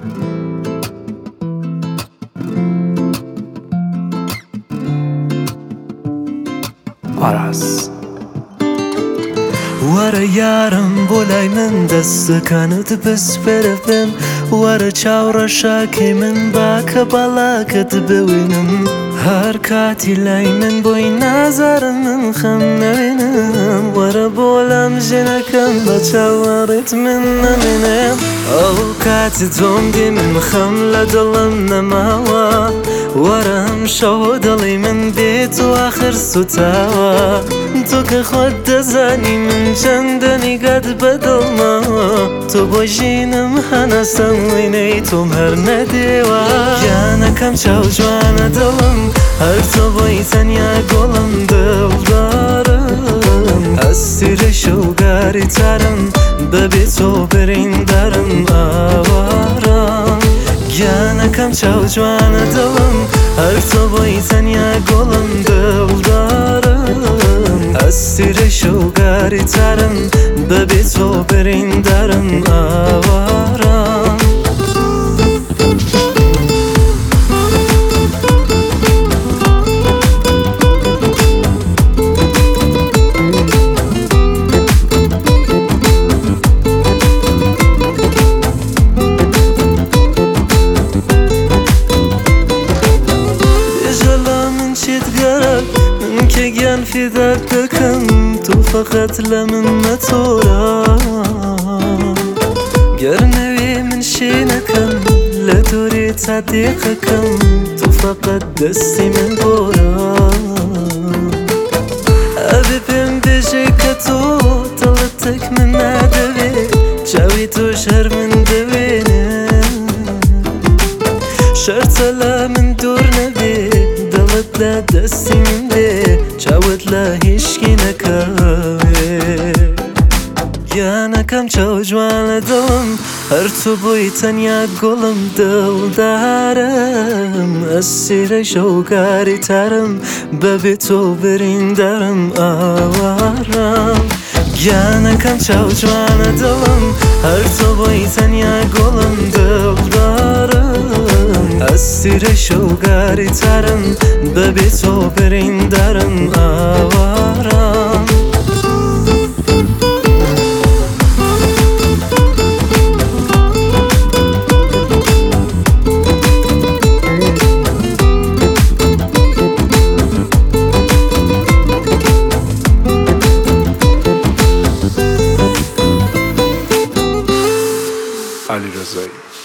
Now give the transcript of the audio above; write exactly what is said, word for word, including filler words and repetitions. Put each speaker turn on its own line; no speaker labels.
Aras وەرە یارم بۆ لای من دەستەکانت بسپێرە بم، وەرە چاوڕە شاکەی من باکە باڵاکەت ببینم، هەر کاتی لای من بۆی نازارم من خەم نەوێنم، وەرە بۆ لام ژێنەکەم بە چاوەڕێت من نەمێنم، ئەو کاتی تۆم دی من خەم لە دڵم نەماوە، وەرە ئەم شەو دڵی من بێت و ئاخر سوتاوە، تۆ کە خۆت دەزانی من چەندە نیگات بەدڵمەوە، تۆ بۆ ژینم هەناسەم وێنەی تۆم هەر نەدێوە، گیانەکەم چاو جوانە دڵم هەر تۆ بۆی تەنیا گۆڵم دڵدارم، ئەسیرە شەوگاری تارم بەبێ تۆ بریندارم ئاوارم، گیانەکەم چاو جوانە دڵم هەر تۆ بۆی تەنیا گۆڵم دڵدارم، ئەسیرە شەوگاری تارم بەبێ تۆ بریندارم ئاوارم. من کە گیان فێدات دەکەم تۆ فەقەت لە من مەتۆرە، گەر نەوێ من شوێنەکەم لە دۆرێ تا دێقەکەم تۆ فەقەت دەستی من بۆرە، ئەبێ پێم بێژێ کە تۆ دڵت تەک من نادەوێ، چاوی تۆش هەر من دەوێنێ، شەرتە لە من دوور نەبێ، دڵت لە دەستی من بێ، چاوت لە هیچکی نەکەوێ، گیانەکەم چاو جوانە دڵم هەر تۆ بۆی تەنیا گۆڵم دڵدارم، ئەسیرە شەوگاری تارم بەبێ تۆ بریندارم ئاوارم، گیانەکەم چاو جوانە دڵم هەر تۆ بۆی تەنیا گۆڵم دڵدارم، ئەسیرە شەوگاری تارم بەبێ تۆ بریندارم ئاوارم.
علیرضایی